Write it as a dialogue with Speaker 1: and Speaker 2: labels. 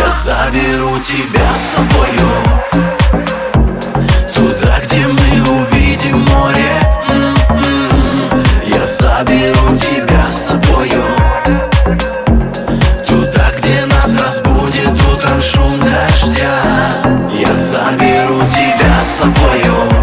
Speaker 1: Я заберу тебя с собою туда, где мы увидим море. Я заберу тебя с собою туда, где нас разбудит утром шум дождя. Я заберу тебя с собою